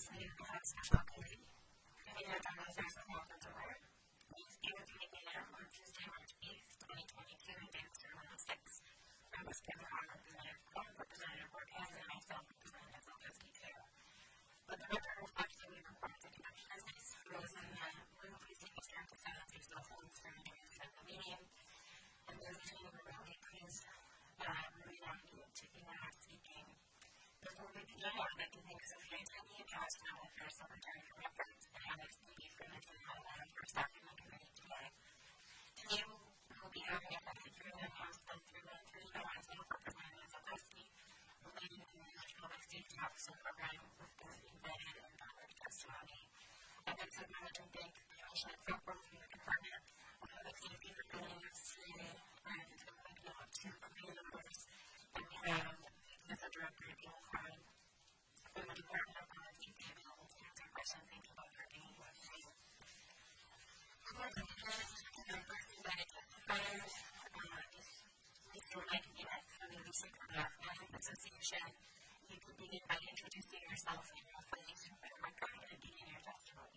City has special committee. Committee agendas are called to order. Please be with me now on Tuesday, March 8th, 2022, in Dance 106. I was given our Representative Clark, Representative Cortez, and myself, Representative Zelensky, too. But the record reflects that we report to conduct business. Those in the room, please take a stand to silence yourself and turn to the meeting. And those of you who are really, please remain on mute if you are not speaking. Before we begin, I would like to thank Sophia Tenney and Josh Noel for Secretary for Reference and Alex Stevie for mentioning how to for staffing the committee today. Today we will be having a public hearing on House Bill 313 by Representative Zelensky relating to the Village Public Safety Officer Program with both embedded and public testimony. I'd like to acknowledge and thank the Commissioner for working with the Department of Public Safety for bringing us today and thank you to committee members. And we have the Director of Penal Crime from the Department of Public Safety available to answer questions. Thank you both for being with me. I'd like to begin with invited testifiers. If you would like to be at the leadership of the Athletic Association, you can begin by introducing yourself and your affiliation for the record and begin your testimony.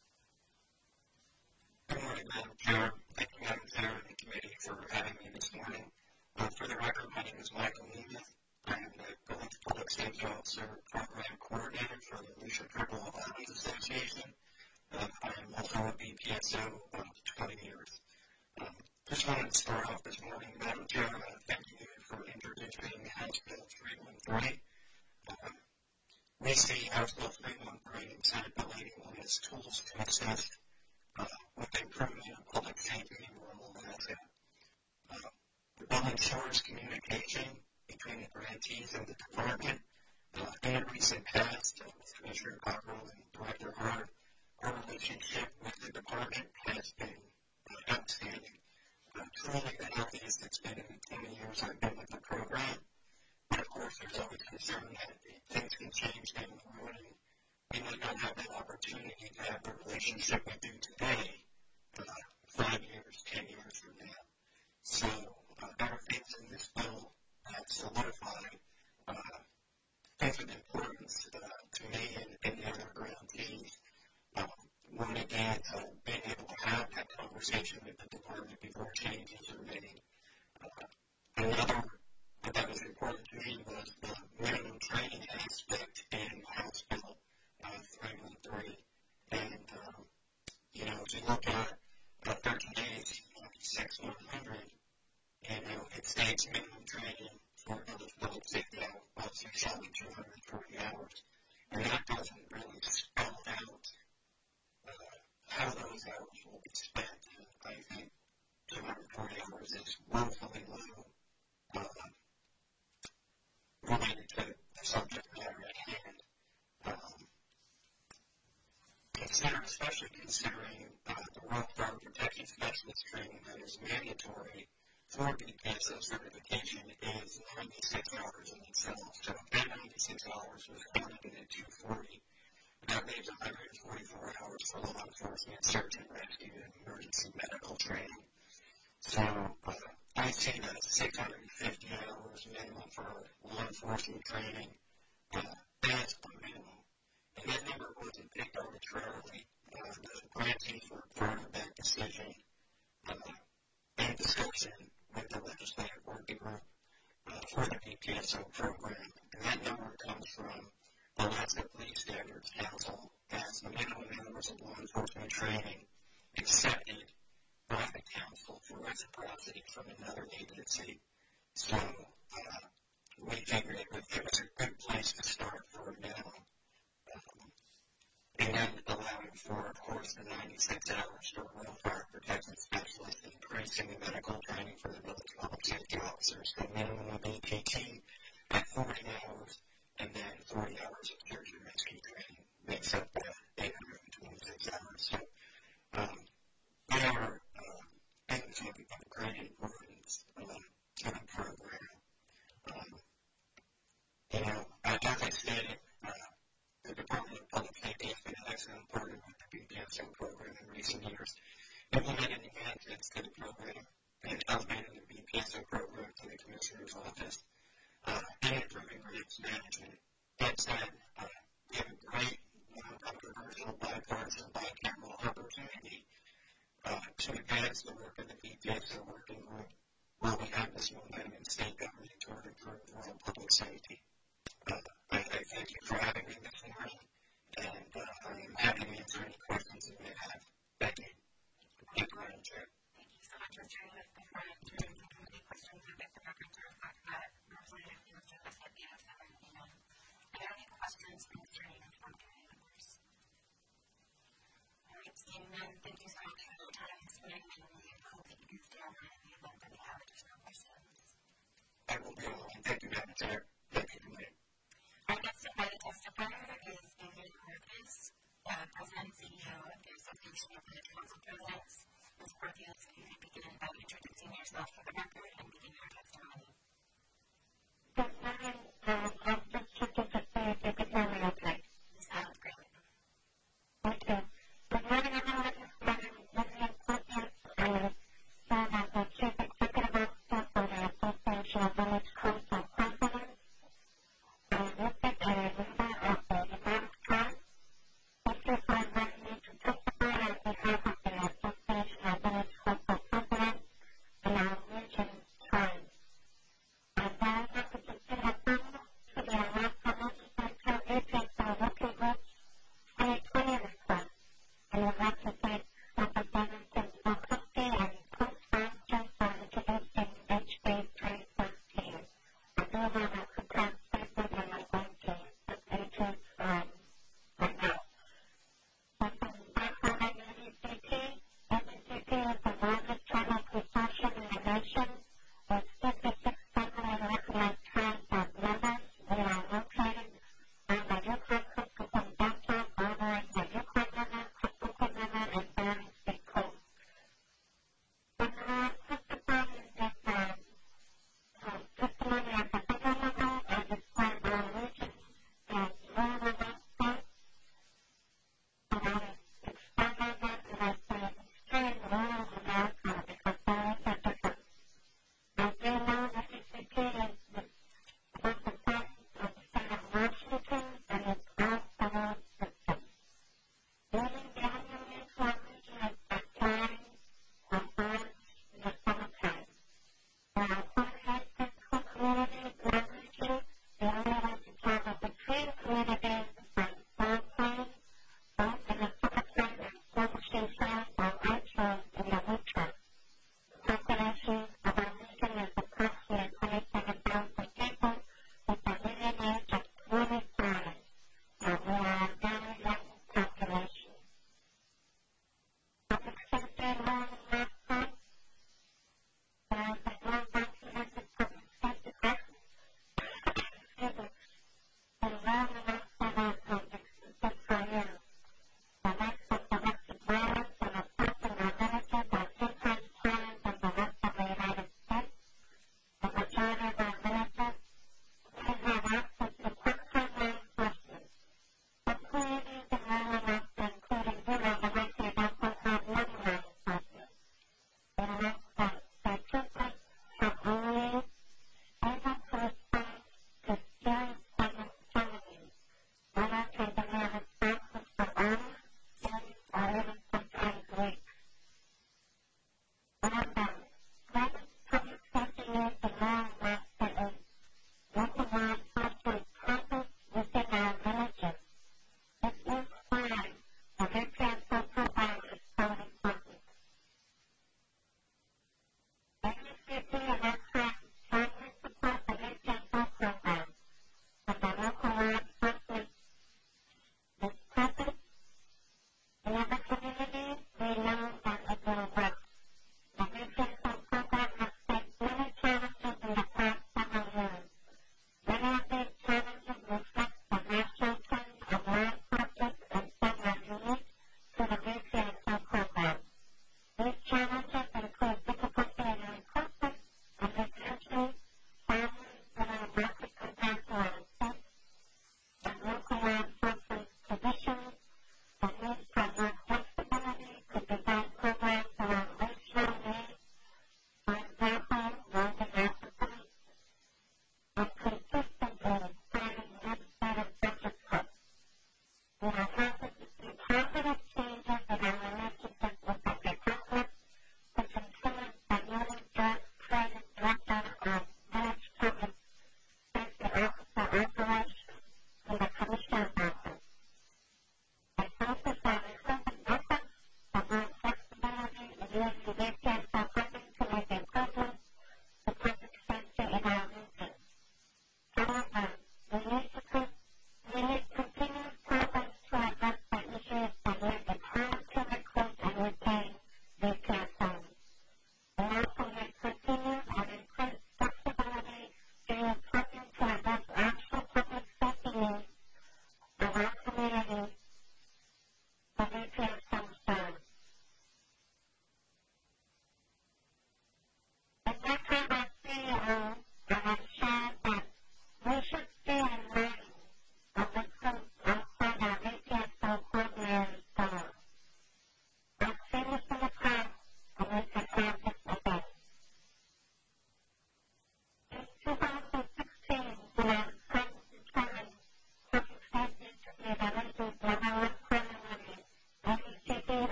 Good morning, Madam Chair. Thank you, Madam Chair, and the committee for having me this morning. For the record, my name is Michael Nemeth. I am the Village Public Safety Officer Program Coordinator for the Alicia Purple Athletic Association. I am also a BPSO of 20 years. Just wanted to start off this morning, Madam Chair, thank you for introducing House Bill 313. We see House Bill 313 and Senate Bill 81 as tools to assist with the improvement of public safety in rural Alaska. The bill ensures communication between the grantees and the department. In the recent past, with Commissioner Cockrell and Director Hart, our relationship with the department has been outstanding. Truly the healthiest it's been in the 20 years I've been with the program. But of course, there's always concern that things can change down the road, and we might not have that opportunity to have the relationship we do today 5 years, 10 years from now. So there are things in this bill that solidify things of importance to me and the other grantees. One, again, being able to have that conversation with the department before changes are made. Another that was important to me was the minimum training aspect in House Bill 313. And, as you look at 13 days, 6,100, it states minimum training for Village Public Safety Officers shall be 240 hours. And that doesn't really spell out how those hours will be spent. I think 240 hours is woefully low related to the subject matter at hand. Especially considering the Rural Fire Protection Specialist training that is mandatory for BPSO certification is 96 hours in itself. So if that 96 hours was counted in at 240, that leaves 144 hours for law enforcement, search and rescue, and emergency medical training. So I see that 650 hours minimum for law enforcement training. That's the minimum. And that number wasn't picked arbitrarily. The grantees were part of that decision and discussion with the legislative working group for the BPSO program. And that number comes from the Alaska Police Standards Council as the minimum hours of law enforcement training accepted by the council for reciprocity from another agency. So we figured it was a good place to start for a minimum. And then allowing for, of course, the 96 hours for Rural Fire Protection Specialists, increasing the medical training for the Village Public Safety Officers. The minimum of APT at 40 hours, and then 40 hours of search and rescue training makes up the 826 hours. So they are things of great importance to the program. As I stated, the Department of Public Safety has been an excellent partner with the BPSO program in recent years, implementing enhancements to the program and elevating the BPSO program to the Commissioner's Office and improving grants management. That said, we have a great controversial, bipartisan, bicameral opportunity to advance the work of the DPSO working group while we have this momentum in state government toward improved rural public safety. I thank you for having me this morning, and I'm happy to answer any questions you may have. Thank you. Thank you, Madam Chair. Thank you so much for sharing this before answering the committee questions. I'd like to reflect that Representative Fields just said yes, and are there any questions concerning the committee members? All right, seeing none, thank you so much for your time this morning, and we hope that you can stay on in the event that we have additional questions. I will be on. Thank you, Madam Chair. Thank you, Committee. Our next invited testifier is David Marcus, President and CEO of the Association of the Council Presidents. Ms. Marcus, you may begin by introducing yourself for the record and begin your testimony. Good morning. I'm just checking to see if you can hear me okay. You sound great. Okay. Good morning, everyone. My name is Vivian Marcus. I'm the Chief Executive Officer for the Association of Village Council Presidents.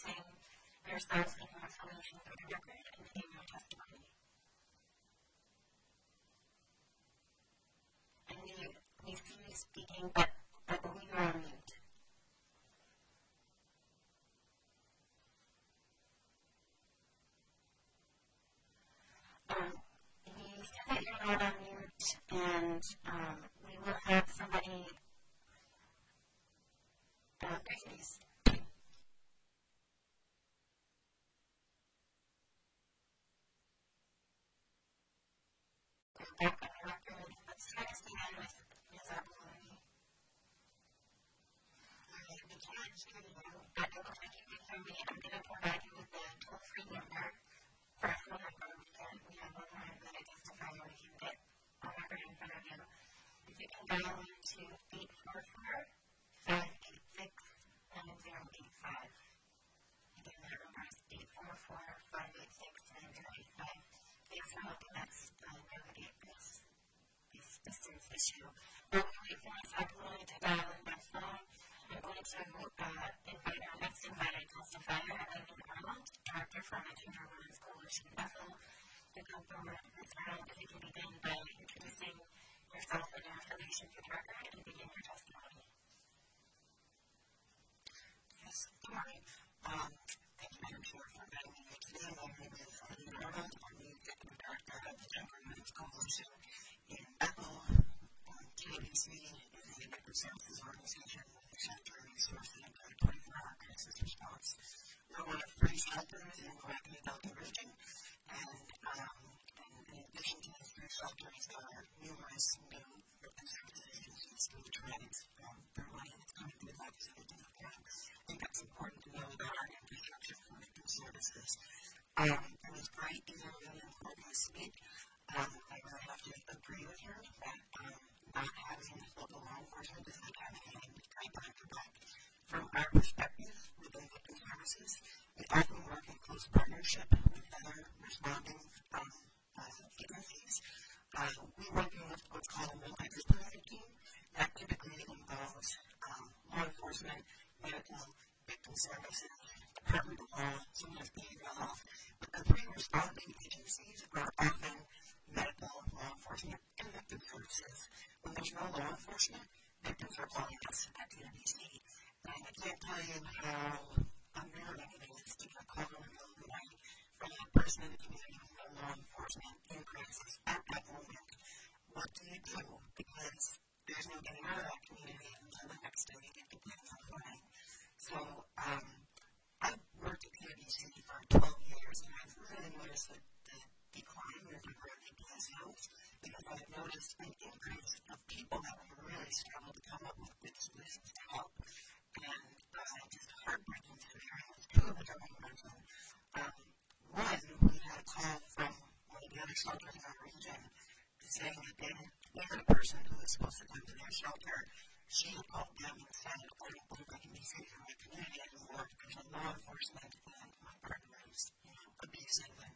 introducing yourself and your affiliation for the record and giving your testimony. And we see you speaking, but I believe you're on mute. You said that you're not on mute, and we will have somebody please. Back on the record. Let's try to see that with Ms. Abeloni. We can't hear you, but it looks like you can hear me. I'm going to provide you with the toll-free number for a phone number. We have one line that identifies how we can get a record in front of you. If you can dial into 844-586-9085. Again, that number is 844-586-9085. Thanks for helping us navigate this distance issue. We'll wait for Ms. Abeloni to dial in by phone. I'm going to invite our next invited testifier, Eileen Arnold, Director for Metro Women's Coalition Bethel, to come forward. Ms. Arnold, if you can begin by introducing yourself and your affiliation for the record and begin your testimony. Yes, good morning. Thank you, Madam Chair, for inviting me here today. My name is Eileen Arnold. I'm the Executive Director of the Denver Women's Coalition in Bethel. TABC is a victim services organization with a shelter resources and 24-hour crisis response. We're one of 3 shelters in the Rapid Delta region, and in addition to these 3 shelters, there are numerous new victim services agencies through the trades. There are money that's coming through the legislative plan. I think that's important to know about our infrastructure for victim services. It was great to hear really important to speak. I really have to agree with her that not having local law enforcement is like having a right back to back. From our perspective within victim services, we often work in close partnership with other responding agencies. We work with what's called a multidisciplinary team that typically involves law enforcement, medical, victim services, Department of Law, sometimes behavioral health. But the 3 responding agencies are often medical, law enforcement, and victim services. When there's no law enforcement, victims are calling us at TABC. And I can't tell you how unnerving it is to get a call in the middle of the night from a person in the community with no law enforcement in crisis at that moment. What do you do? Because there's no getting out of that community until the next day you get the kids on the line. So I've worked at TABC for 12 years, and I've really noticed the decline in the number of APS homes because I've noticed an increase of people that would really struggle to come up with good solutions to help. And just heartbreaking to hear those 2 of the government mentioned. One, we had a call from one of the other shelters in our region saying that they had a person who was supposed to come to their shelter. She had called them and said, I don't believe I can be safe in my community anymore because of law enforcement and my partner is abusive and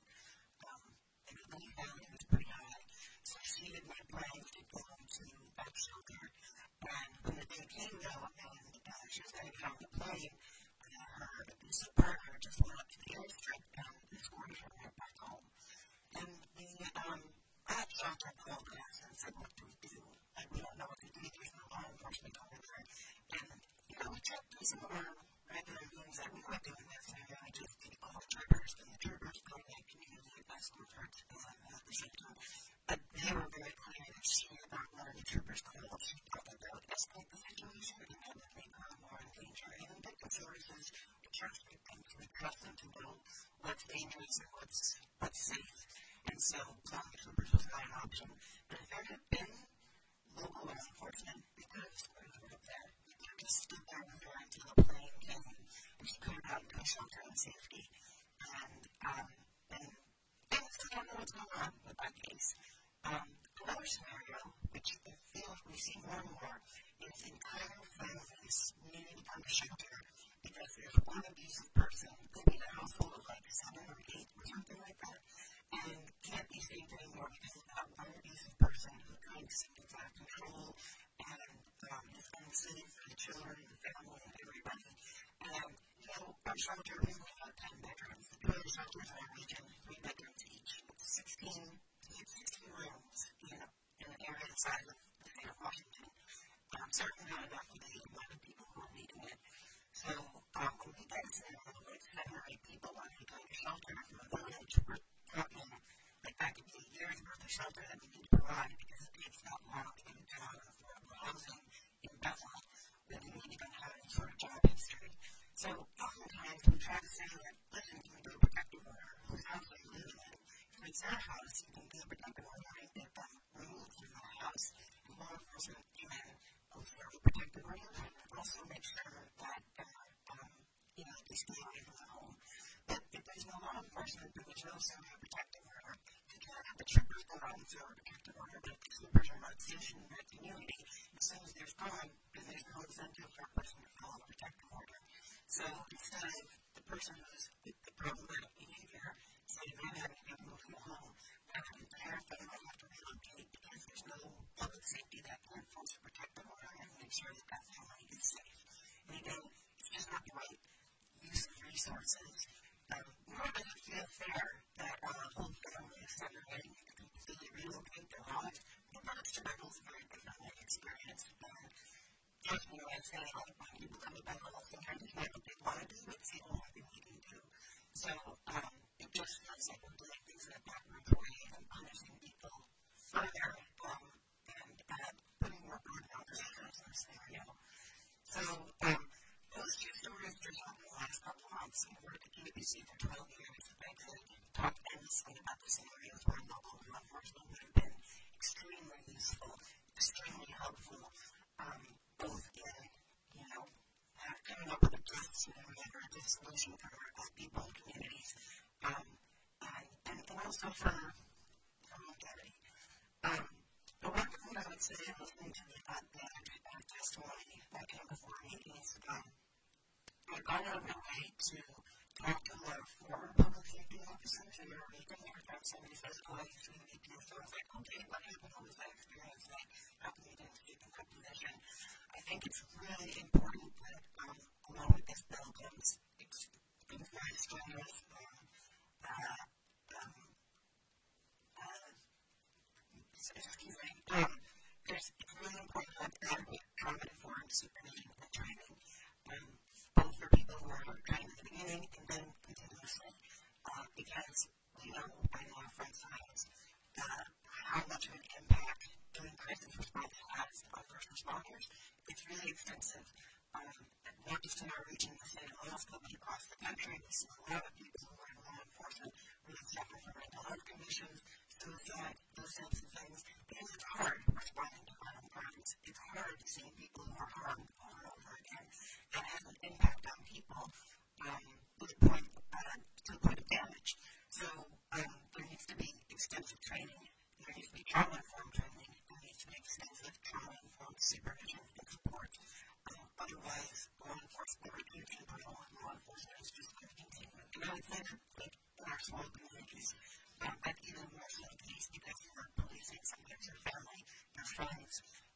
the lethality was pretty high. So she had made plans to go to that shelter. And when the day came, though, and she was going to get on the plane, her abusive partner just went up to the airstrip and escorted her right back home. And that shelter called us and said, what do we do? Like, we don't know what to do. There's no law enforcement over there. And, we checked through some of our regular means that we were doing this, and I just did all the troopers, and the troopers go to that community escort her to the shelter. But they were very clear that she did not want any troopers called. She thought that they would escalate the situation and that would make her more in danger. And in victim services, we trust victims. We trust them to know what's dangerous and what's safe. And so, calling the troopers was not an option. But if there had been local law enforcement, because we could have just stood there with her until the plane came, and she could have gotten to a shelter in safety. And things just don't know what's going on with that case. Another scenario, which I feel we see more and more, is entire families needing to come to shelter because there's one abusive person, maybe in a household of like 7 or 8 or something like that, and can't be safe anymore because of that one abusive person who drinks and gets out of control and is unsafe for the children and the family and everybody. And, our shelter is about 10 bedrooms. The other shelters in our region, 3 bedrooms each. It's 16 rooms in an area the size of the state of Washington. Certainly not enough for the amount of people who are needing it. So when we get like 7 or 8 people on a kind of shelter from a village, we're talking like that could be a year's worth of shelter that we need to provide because it takes that long to get a job of affordable housing in Bethel when you need to have any sort of job history. So oftentimes we try to say that, listen, you can do a protective order. Whose house are you living in? If it's their house, you can do a protective order and get them removed from the house. And law enforcement can observe a protective order and also make sure that they stay away from the home. But if there's no law enforcement, then there's no similar protective order. You can't have the troopers go out and serve a protective order, but the troopers are not stationed in that community. As soon as there's gone, then there's no incentive for a person to follow a protective order. So instead of the person who's the problematic behavior saying, I'm having to move from home, now the entire family have to relocate because there's no public safety that can enforce a protective order and make sure that that family is safe. And again, it's just not the right use of resources. Nor does it feel fair that a whole family is separating to completely relocate their lives. The birth to Bethel is a very different experience. And trust me when I say, like, when people come to Bethel, sometimes it's not what they want to do, it's the only thing they can do. So it just feels like we're doing things in a backwards way and punishing people further and putting more burden on the victims in this scenario. So those two stories just happened in the last couple of months. I worked at UBC for 12 years. I could talk endlessly about the scenarios where local law enforcement would have been extremely useful, extremely helpful, both in, coming up with a just scenario or a just solution for our people and communities, and also for longevity. The one thing I would say listening to the testimony that came before me is I've gone out of my way to talk to a lot of former public safety officers in our region. Every time somebody says, oh, I used to be a PSO, I was like, okay, what happened? What was that experience like? How can you escape in that position? I think it's really important that along with this bill comes very strenuous it's really important to have adequate trauma-informed supervision and training, both for people who are trained at the beginning and then continuously, because I know from science how much of an impact doing crisis response has on first responders. It's really extensive, not just in our region, in the state of Alaska, but across the country. We see a lot of people who are in law enforcement really suffer from mental health conditions, suicide, those types of things, because it's hard responding to violent crimes. It's hard seeing people who are harmed over and over again. That has an impact on people to the point of damage. So there needs to be extensive training. There needs to be trauma-informed training. There needs to be extensive trauma-informed supervision and support. Otherwise, law enforcement reputation for law enforcement is just going to continue. And I would say that, like, in our small communities, that's even more so the case because we're policing sometimes your family, your friends.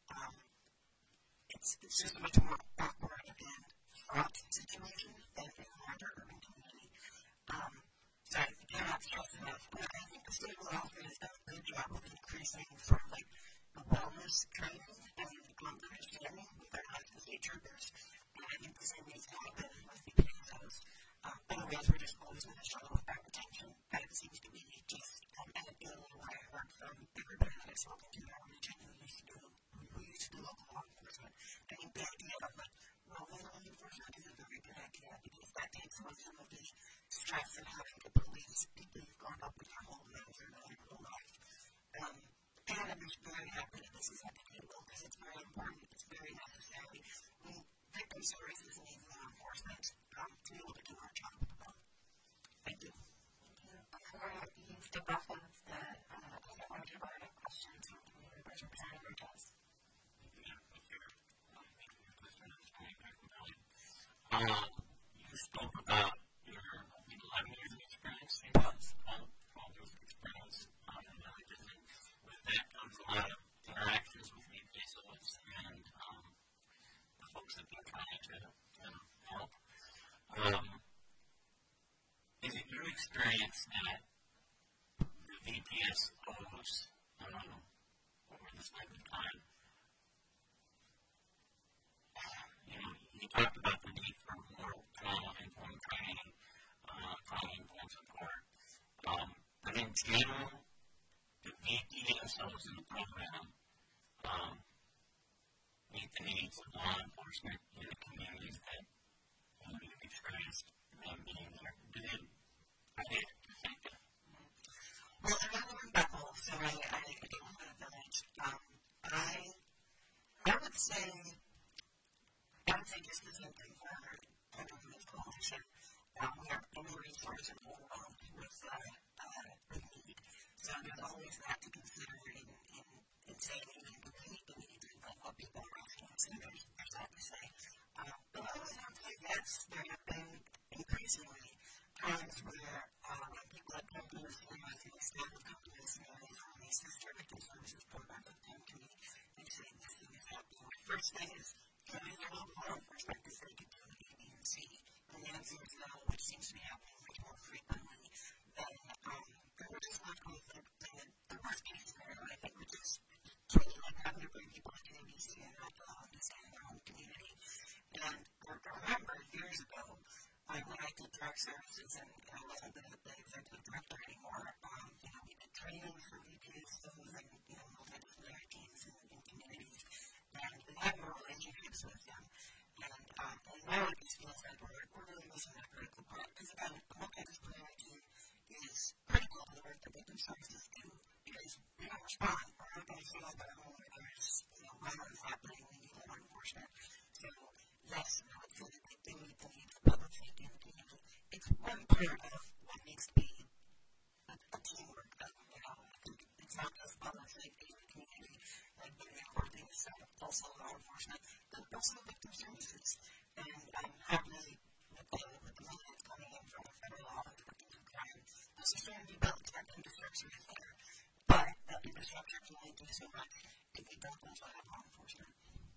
It's just a much more awkward and fraught situation than in a larger urban community. So I cannot stress enough. I think the state of Alaska has done a good job of increasing sort of like the wellness training and understanding with our licensed state troopers. And I think the same needs to happen with the PSOs. Otherwise, we're just always going to struggle with that retention. That seems to be just anecdotally what I heard from everybody that I've spoken to in our region who used to do local law enforcement. I think the idea of rolling law enforcement is a very good idea because that takes away some of the stress of having to police people you've grown up with your whole life or your whole life. And I'm just very happy that this is at the table because it's very important. It's very necessary. Victim services need law enforcement to be able to do our job. Thank you. Before you step off of the audio questions from community members representative Jess. You spoke about your 11 years of experience, plus 12 years of experience, and really different. With that comes a lot of interactions with the PSOs and the folks that have been trying to help. experience that the VPS owes over this length of time. You talked about the need for more trauma-informed training, trauma-informed support. But in general, the VPSOs in the program meet the needs of law enforcement in the communities that you've experienced them being there. I did. Well, and I live in Bethel, so I don't live in a village. I would say just the same thing for our Youth Coalition. We are over-resourced and overwhelmed with need. So there's always that to consider in saying that we need to involve people in response, and there's that to say. But I also have to say, yes, there have been increasingly times where people have come to this area, and staff have come to this area, and they sister victim services program that come to me and say, this thing is happening. The first thing is, can I know law enforcement because they can do A, B, and C? And the answer is no, which seems to be happening much more frequently than we're just left with the worst case scenario, I think, which is truly like having to bring people to ABC and not allow them to stay in their own community. And I remember years ago, when I did drug services and I wasn't the executive director anymore, we did training for VPSOs and, multidisciplinary teams in communities, and we had more relationships with them. And now it just feels like we're really missing that critical part. Because again, the multidisciplinary team is critical to the work that victim services do, because we don't respond. We're not going to show up at home when there's, violence happening, we need law enforcement. So, yes, I would say that they meet the needs of public safety in the community. It's one part of what needs to be a teamwork. I think it's not just public safety in the community, like doing the core things, also law enforcement, but also victim services. And happily, with the money that's coming in from the federal office of victims of crime, this is trying to be built. That infrastructure is there. But that infrastructure can only do so much if we don't also have law enforcement.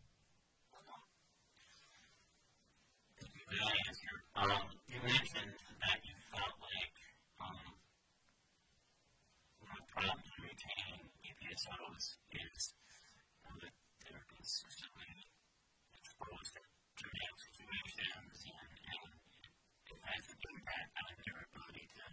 Thank you for that answer. You mentioned that you felt like one of the problems with retaining VPSOs is that they're consistently exposed to traumatic situations and it has an impact on their ability to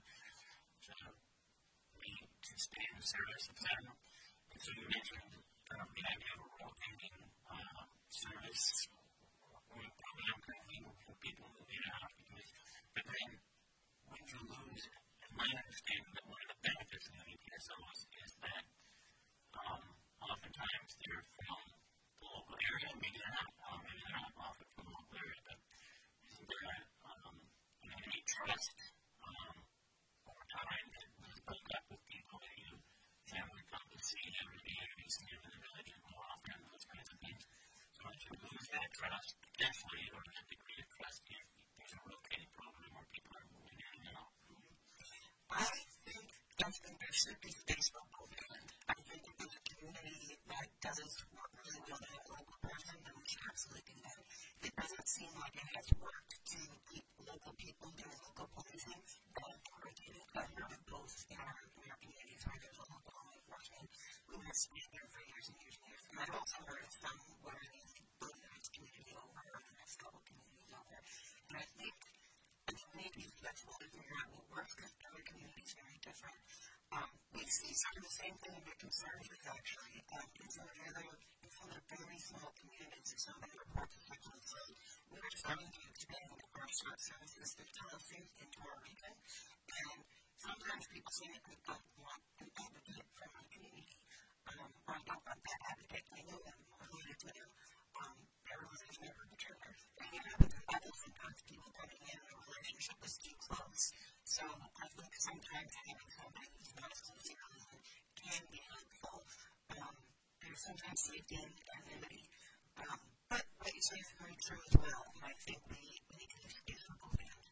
stay in the service, etc. And so you mentioned the idea of a rotating service program currently for people who get out. But then when you lose, it's my understanding that one of the benefits of the VPSOs is that oftentimes they're from the local area. Maybe they're not often from the local area, but isn't there any trust over time that was built up with people that you generally come to see every day, or you see them in the village more often, those kinds of things? So if you lose that trust, potentially, or that degree of trust, if there's a rotating program where people are moving in and out. I think there should be space for both. I think if there's a community that does work really well in a local person, then we should absolutely do that. It doesn't seem like it has worked to keep local people doing local policing, but rotating. I've heard of both in our communities where there's a local law enforcement who has been there for years and years and years. And I've also heard of some where they've been the next community over, or the next couple communities over. And I think we need to be flexible to figure out what works, because every community is very different. We see some of the same thing in victim services, actually. In some of the very small communities, if somebody reports a sexual assault, we're starting to expand our short services to telesafe into our region. And sometimes people say that we don't want an advocate from our community. Or I don't want that advocate. I know them, or related to them. Their relationship never determined. And it happens in Bible sometimes, people coming in and a relationship is too close. So I think sometimes having somebody who's not associated can be helpful. There's sometimes safety and anonymity. But what you say is very true as well, and I think we need to do space for both ends.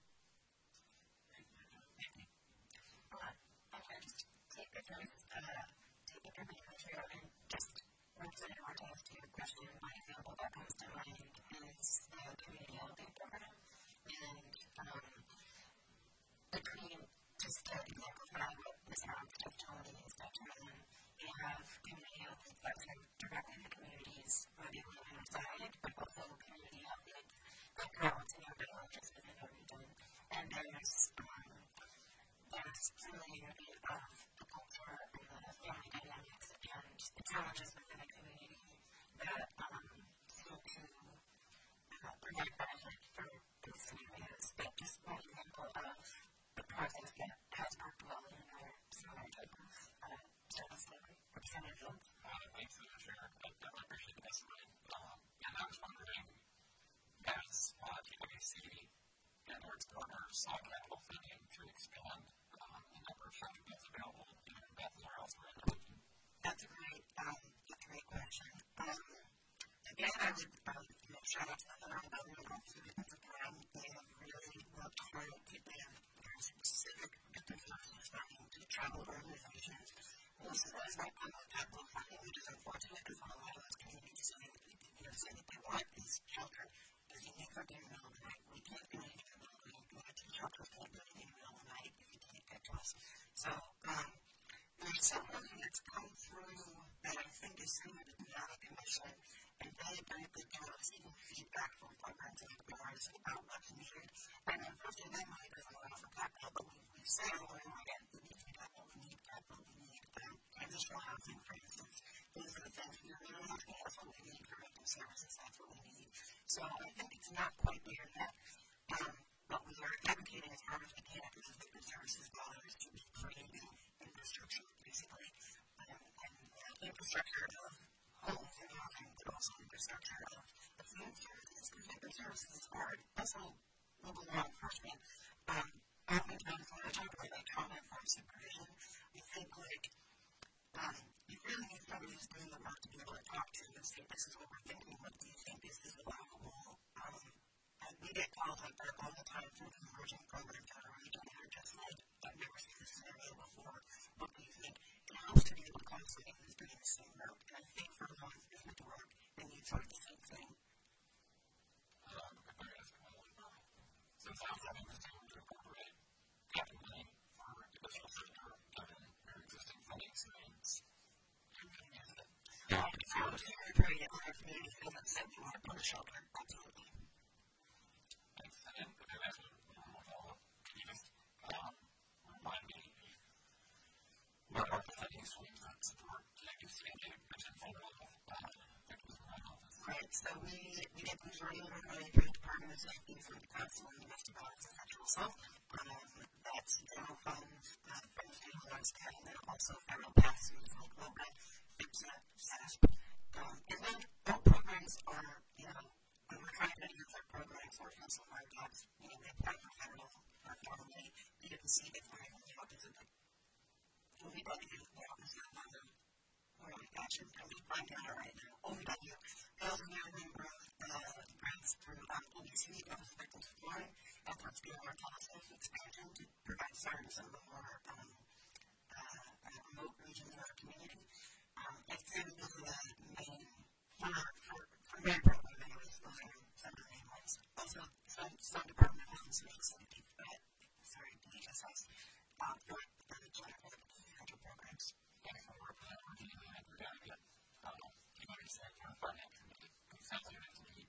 Okay, just take the time to get your material and just represent or to ask you a question. My example that comes to mind is the community health program. And the community, just folks who are directly in the communities, maybe on the other side, but also community outlets that grow into nearby villages within the region. And there's really a bit of the culture and the family dynamics and the challenges within the community that seem to provide benefit for these scenarios. But just one example of the process that has worked well in our similar type of service delivery. Representative Fields. Thanks for the share. I definitely appreciate this one. And I was wondering, as TWC and or its partners saw capital funding to expand the number of shelter beds available in Bethel or elsewhere in the region? That's a great question. Again, I would shout out to the federal government at the time. They have really worked hard to give very specific victim services funding to travel organizations. This is not part of capital funding, which is unfortunate because a lot of those communities say that they want is shelter. Because you need to be in the middle of the night. We can't do anything in the middle of the night. We have to shelter can't do anything in the middle of the night if you can't get to us. So there's something that's come through that I think is similar to the Nevada Commission, and they have done a good job of seeking feedback from programs and entrepreneurs about what's needed. And unfortunately, that money doesn't allow for capital, but we've said over and over again, we need capital, we need capital, we need transitional housing, for instance. Those are the things we really asking. That's what we need for victim services. That's what we need. So I think it's not quite there yet. But we are advocating as hard as we can for these victim services dollars to be creating infrastructure, basically. And infrastructure of homes and housing, but also infrastructure of the food services. Because victim services are also mobile law enforcement. Oftentimes, when I talk about trauma-informed supervision, we think you really need somebody who's doing the work to be able to talk to and say, this is what we're thinking, what do you think is allowable? We get calls like that all the time from emerging programs that are region that are just like, I've never seen this scenario before. What do you think? It helps to be able to call somebody who's doing the same work. And I think for the ones doing the work, they need sort of the same thing. So it sounds like it's going to incorporate capital money for additional sector given your existing funding streams. It's hard to integrate it with our community because it's said you want to put a shelter. Absolutely. Thanks. And as we move on, can you just remind me what are the funding streams that support TWC and federal victims of mental health? Right. So we get these regular money Department of Safety for the Council on Domestic Violence and Sexual Assault. That's general funds from the state of Alaska, and then also federal pass-throughs like LOPA, FIPSA, SASP. And then all programs are, we're trying to use our programs or from some of our jobs, they apply for federal funding. You can see it from the office of the OVW, the office of the action. I'm just finding out right now. OVW. They also have a number of grants through OBC, Office of Victims of Crime, efforts beyond our telephone expansion to provide service in the more remote regions in our community. I'd say those are the main, for my program, anyways, those are some of the main ones. Also, some Department of Health and Social Safety, DHSS, for the general central programs. And if we're reviewing it, we're going to get community sector funding committee. It sounds like it's neat.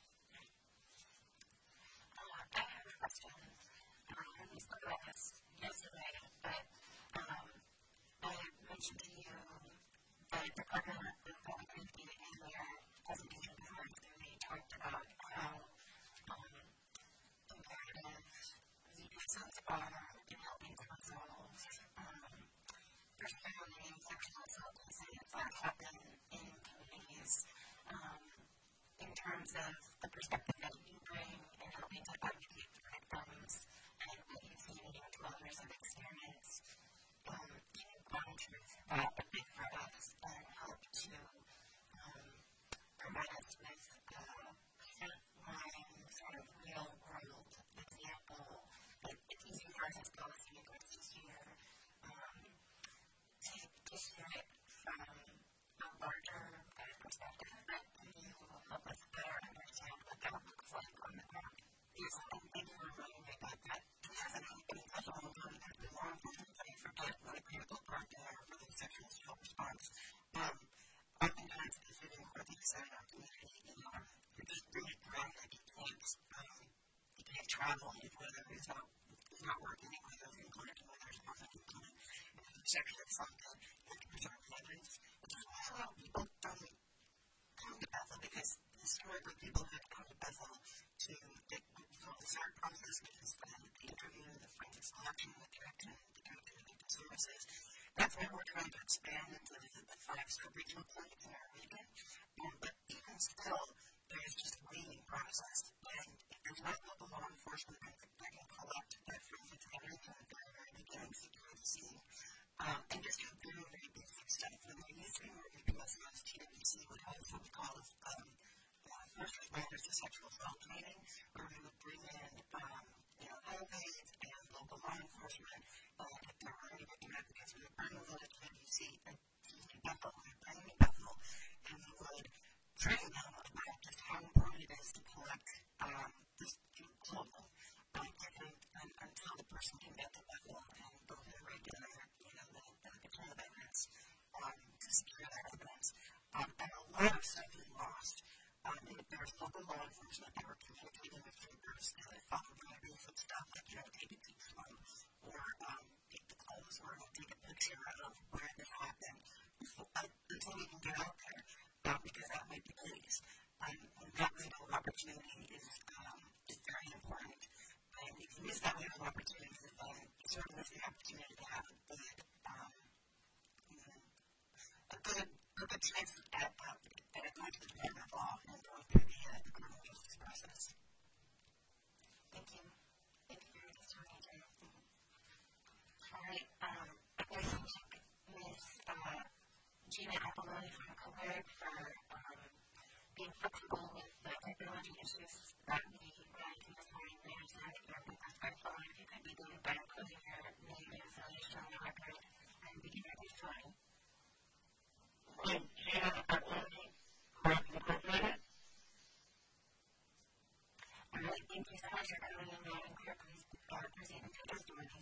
I have a question. We spoke about this yesterday, but I mentioned to you that the partner with Public Safety in their presentation before they talked about how comparative the assets are in helping to resolve family and sexual assault incidents that happen in communities in terms of the perspective that you bring in helping to advocate for victims and what you've seen in 12 years of experience. Can you monitor that a bit for us and help to provide us with frontline sort of real world example? It's easy for us as policymakers to hear it from a larger perspective, but you will help us better understand what that looks like on the ground. Yes, and thank you for reminding me about that. It hasn't happened at all. There's been law enforcement that forget what a critical part they are for the sexual assault response. On travel and whether it's not working, whether it's included, whether it's not included. And the section of something that can preserve legends, which is why a lot of people don't come to Bethel, because historically people have come to Bethel to get the start process, which is the interview, the forensic selection, the direction, the services. That's what we're trying to expand into the 5-star regional clinic in our region. But even still, there's just a waiting process. And if there's not local law enforcement that can collect that forensic evidence at the very, very beginning, so you can see, and just do very, very basic stuff. And there used to be more BPSS, TWC would have what we call first responders to sexual assault training, where we would bring in, elevate and local law enforcement, if there were any victim advocates, we would bring them to TWC and to Bethel, we would bring them to Bethel, and we would train them about just how important it is to collect this global, until the person can get to Bethel and go to the regular, the chain of evidence to secure that evidence. And a lot of stuff is lost. There was local law enforcement that were communicating with neighbors that followed the basic stuff, like, take it too slow, or take the clothes, or take a picture of where this happened, until we can get out there, because that might be police. And that window of opportunity is very important. And if you miss that window of opportunity, then you sort of miss the opportunity to have a good chance at going to the Department of Law and going through the criminal justice process. Thank you. Thank you for your testimony. All right. I want to thank Ms. Gina Appeloni from COVERT for being flexible with the technology issues that we ran into this morning. I understand that you're respectful, and if you could begin by closing your name and affiliation on the record and begin your testimony. Gina Appeloni, COVERT Incorporated. All right. Thank you so much for coming in and clear, please proceed with your testimony.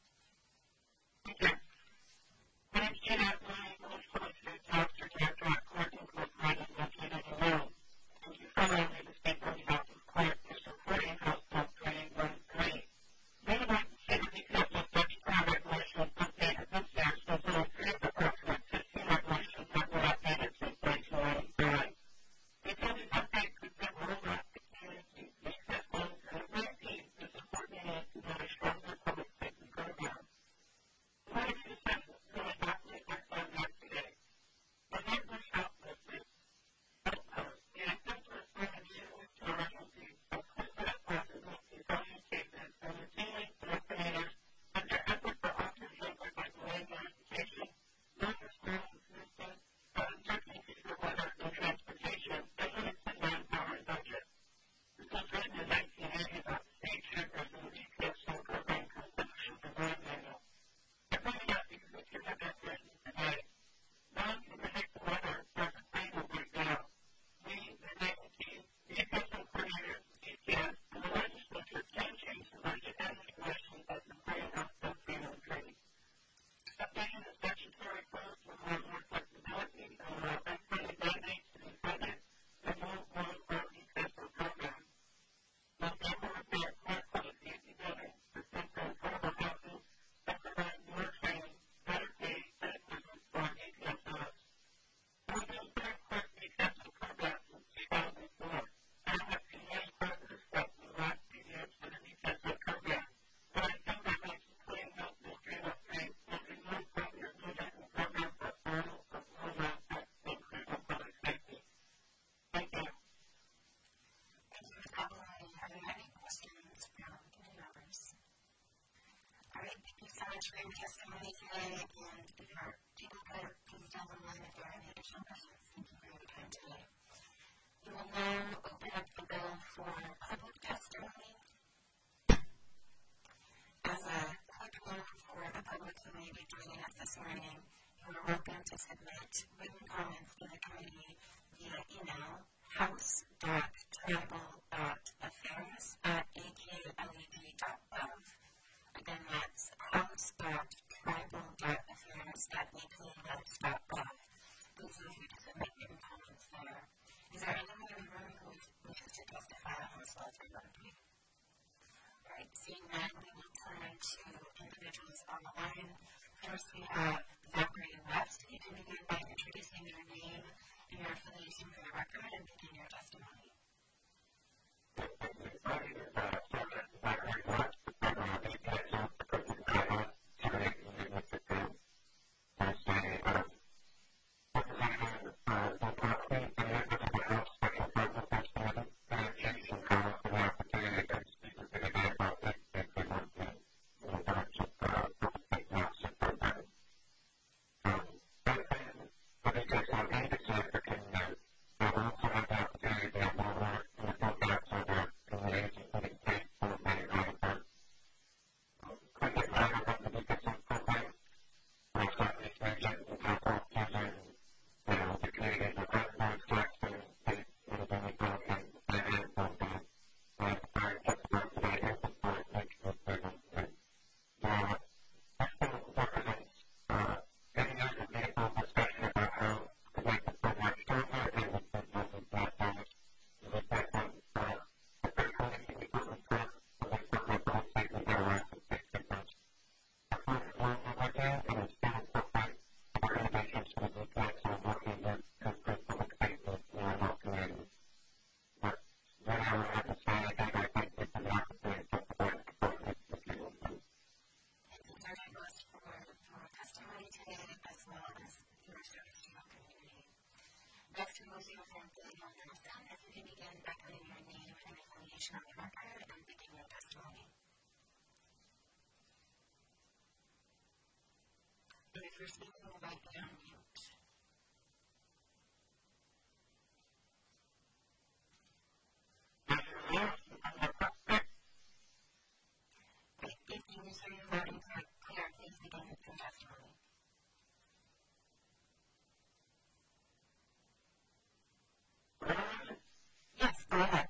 Thank you. My name is Gina Appeloni, I'm a public safety officer director at COVERT Incorporated, located in Rome. Thank you for allowing me to speak on behalf of COVERT, this reporting House Bill 313. We would like to see the details of Dutch regulations updated this year, since there are three of the approximate 15 regulations that were updated since 1999. Before these updates could get rolled out to communities, the systems, and it may be this important need to build a stronger public safety program. One of these assessments really got me on that today. The head was shoplifting. The attempt to respond immediately to emergencies, as quickly as possible to civilian cases, and routinely to misdemeanors, but their efforts are often hampered by delayed notification, non-responsive systems, uncertainty for weather and transportation, and limited manpower and budget. This was written in 1980 about the state troopers and the DPSO program construction design manual. I bring it up because it's in the best written today. No one can predict the weather, but the plane will break down. We, the naval team, the DPSO coordinators, the DPS, and the legislature can change the budget and regulations as the plan House Bill 313. Updating the statutory codes will allow more flexibility and allow unfunded mandates to be funded and move forward our DPSO program. We'll be able to repair core public safety buildings, assist in affordable housing, and provide more training, better pay, and equipment for our DPSOs. We've been putting core DPSO programs since 2004, and I have seen many positive steps in the last few years for the DPSO program, but I think that legislating House Bill 313 will remove progress needed in program for all aspects of critical public safety. Thank you. Thank you, Ms. Appeloni. Are there any questions from committee members? All right. Thank you so much for your testimony today. And if our people could please tell them if there are any additional questions. Thank you for your time today. We will now open up the bill for public testimony. As a quick note for the public who may be joining us this morning, you are welcome to submit written comments to the committee via email, house.tribal.affairs@akled.gov. Again, that's house.tribal.affairs@akled.gov. Please feel free to submit written comments there. Is there anyone in the room who wishes to testify on House Bill 313? right, seeing that, we will turn to individuals on the line. First, we have Zachary West. You can begin by introducing your name and your affiliation for the record and begin your testimony. Next, we will hear from Billy Nelson. If you can begin by putting your name and affiliation on the record and begin your testimony. And if you're speaking, we'll might be on mute. Great. If you use your voting card clear, please begin your testimony. Yes, go ahead.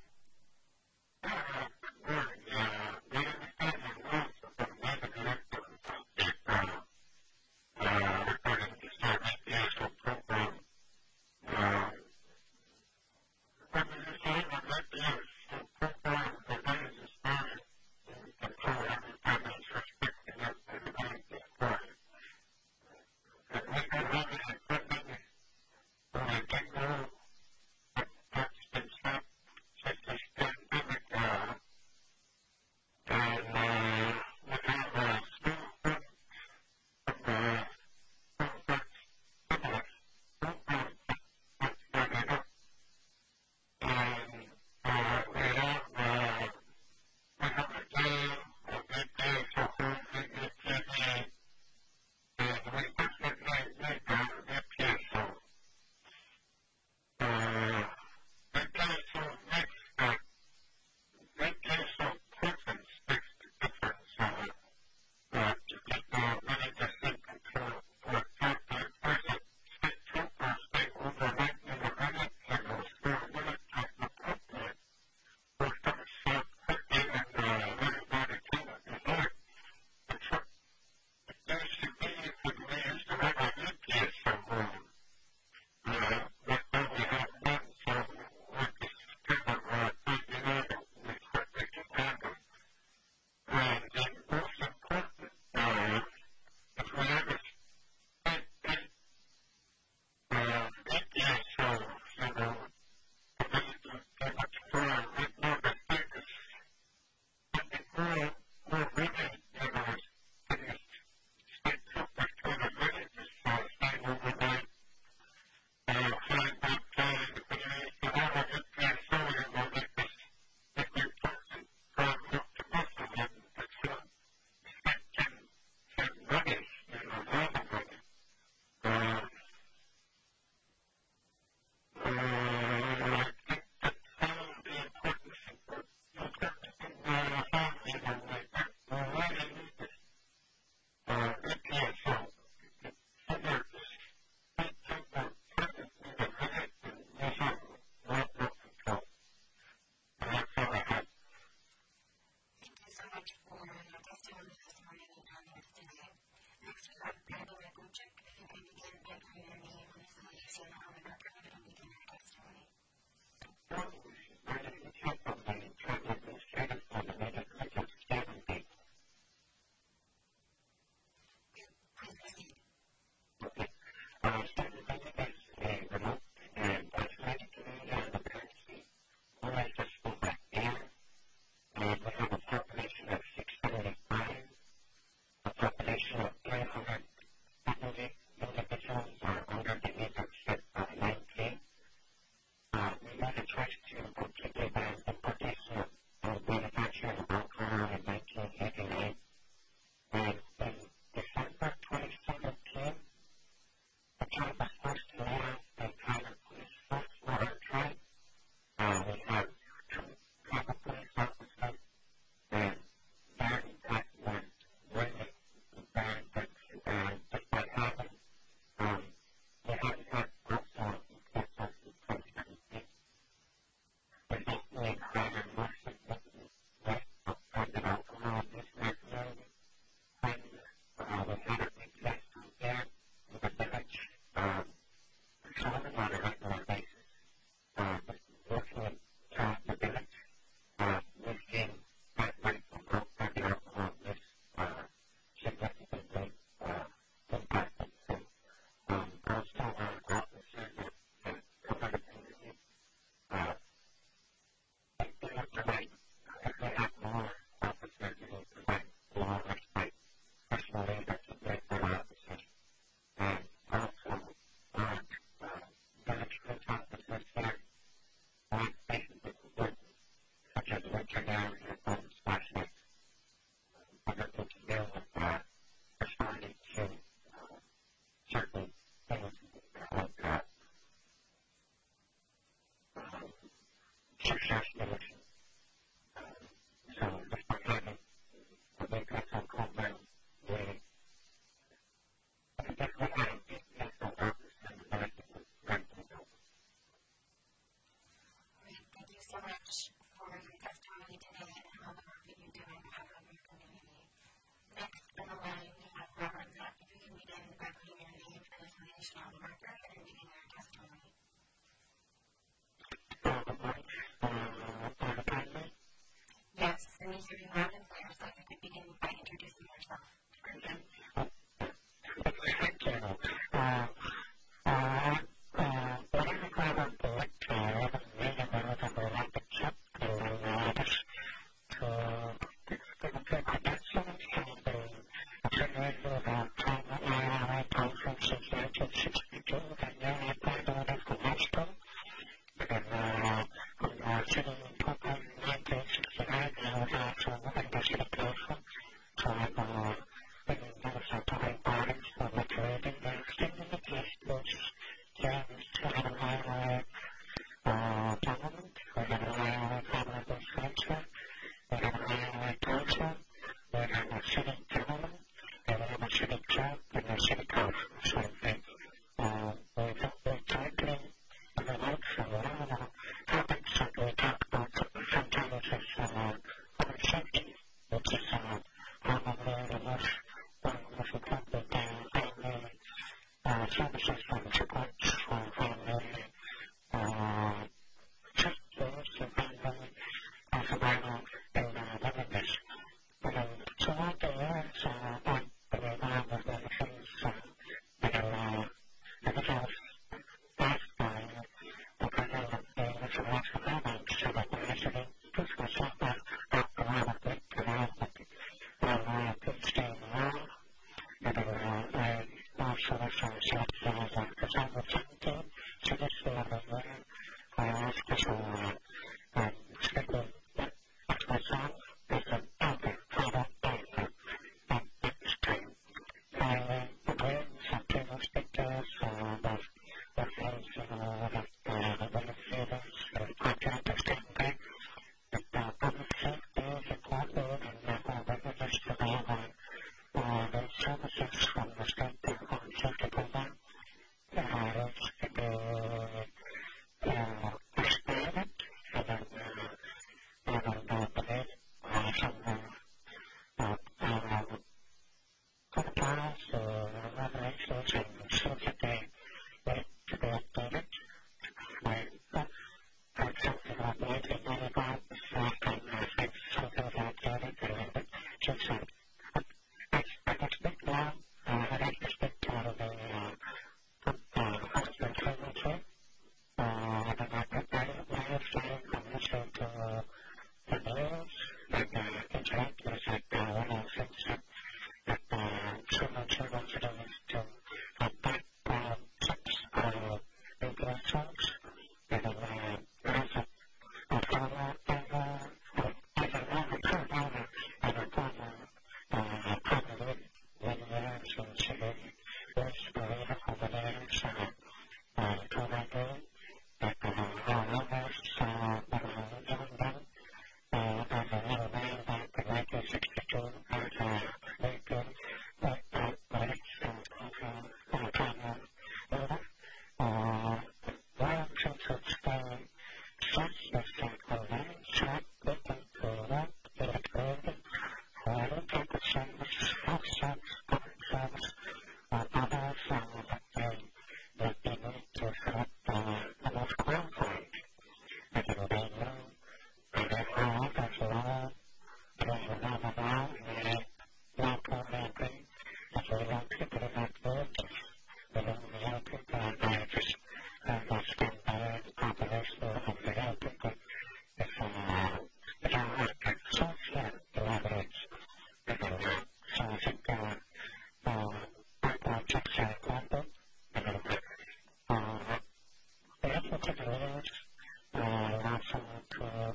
to the news, and also to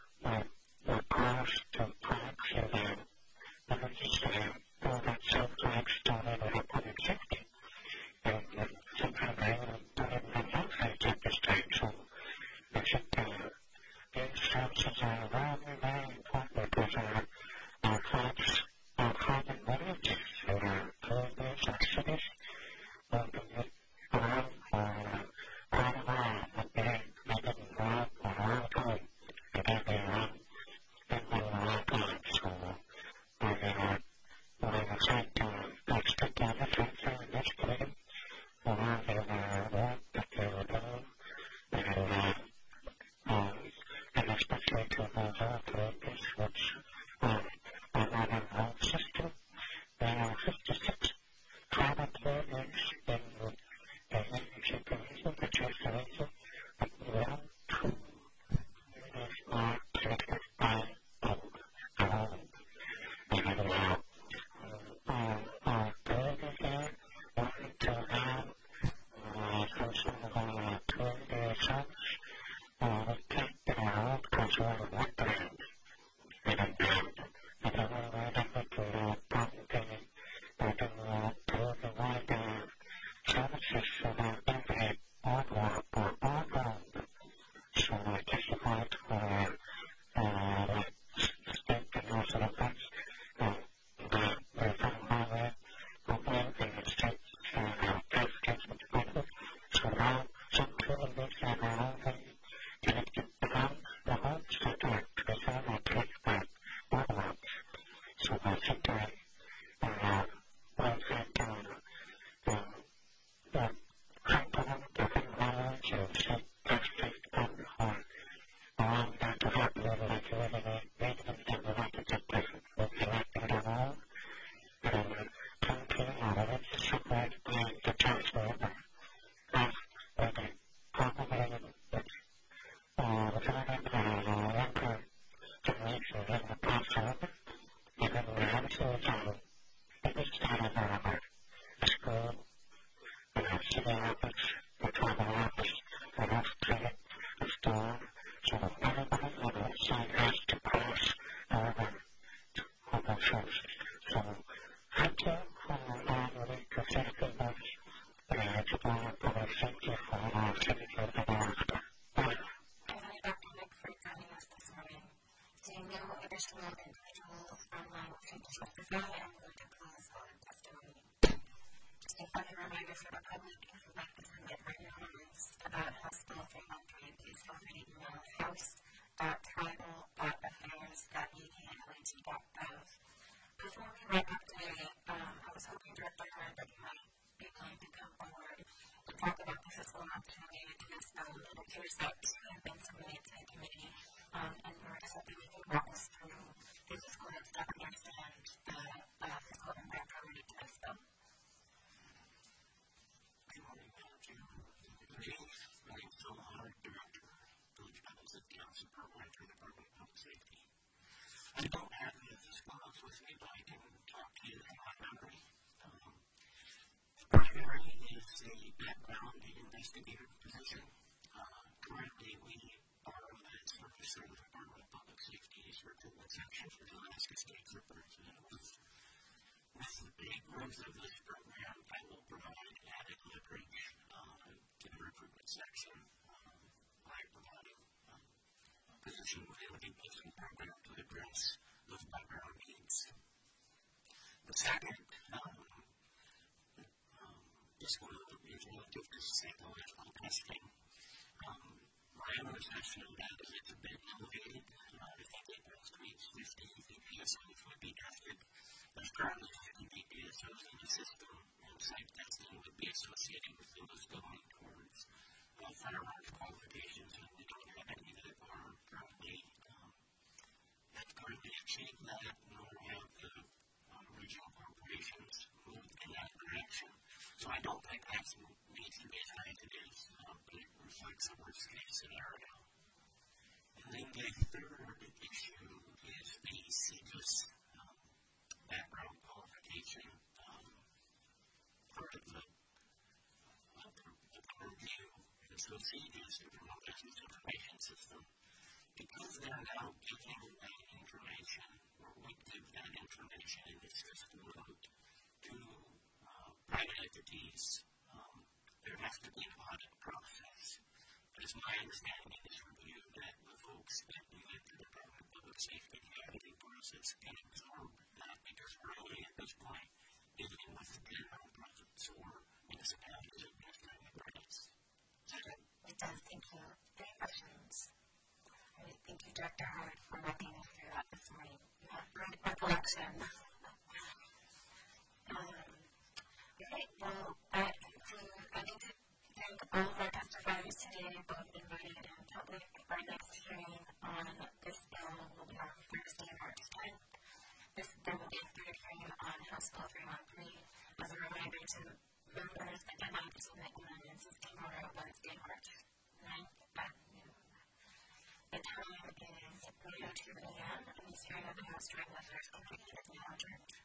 cars to flags and just all that same flags don't even have public safety. And sometimes I even don't even have outside at this time, so I think these services are very, very important because our flags are common villages and our communities, our cities, will be around for quite a while. They've been around for a long time. They've been around for a long time, so I decided to expect all the things in this committee for all the work that they were doing, and especially to those operators which are on an old system. There are 56 tribal communities in the Leadership Division, the Church Division, but one, two communities are connected by a home. And our community there wanted to have some sort of a community church. We can't get our own because we want to work around. And then we went up to probably community-wide services so that internet all around. So I testified for state and national funds. The Federal Highway Program and the state transportation department. So now some communities have their own thing connected around the homes that are transformed or connected by overlaps. So I think one that component of environment and state transportation department are around that to help whether they can regulate and the right to take place. They cannot do it alone. Campaign or it's supported by the taxpayer, but they probably local generation in the past over, and then we have to return. It started a school, city office, the tribal office, the hospital, the store, so everybody on the outside has to cross over local services. So thank you for allowing to say good much to public safety for our city of the Alaska. Dr. Nick, for joining us this morning. So no additional individuals online can testify and going to close our testimony. Just a friendly reminder for the public, if you'd like to submit written comments about Hospital 313, please feel free to email house.tribal.affairs.uk@lit.gov. Before we wrap up today, I was hoping Director Hart that you might be willing to come forward and talk about the fiscal opportunity to this bill. It appears that two have been submitted to the committee, and we're just hoping you can walk us through the fiscal step against and the fiscal impact related to this bill. Good morning, Madam Chair. My name is Phil Hart, Director, Village Public Safety Officer Program for the Department of Public Safety. I don't have the fiscal notes with me, but I can talk to you from my memory. The primary is a background investigator position. Currently, we are the service of the Department of Public Safety's recruitment section for the Alaska State Troopers. With the big growth of this program, I will provide added leverage to the recruitment section by providing position availability posting program to address those background needs. The second is one of the regional activities to psychological testing. My own assessment of that is it's a bit elevated. I think it most weeks 50 PSOs would be tested. There's currently 50 PSOs in the system, and psych testing would be associated with those going towards firearms qualifications, and we don't have any that are currently achieve that, nor have the regional corporations moved in that direction. So I don't think that needs to be as high as it is, but it reflects a worst case scenario. And then the third issue is the CJIS background qualification. Part of the purview, the procedures to promote business information system, because they're now giving that information, or would give that information in the system mode to private entities, there has to be an audit process. It's my understanding in this review that the folks that we went to the Department of Public Safety and the auditing process can absorb that, because we're only at this point dealing with general projects or municipalities administering the grants. It does. Thank you. Any questions? Thank you, Director Howard, for walking us through that this morning. Great recollection. Okay, well, that concludes. I need to thank all of our testifiers today, both invited and public. Our next hearing on this bill will be on Thursday, March 10th. This bill will be a third hearing on House Bill 313. As a reminder to members, the deadline to submit amendments is tomorrow, Wednesday, March 9th at noon. The time is 9:02 a.m. and this hearing of the House Joint Measures Committee is now adjourned.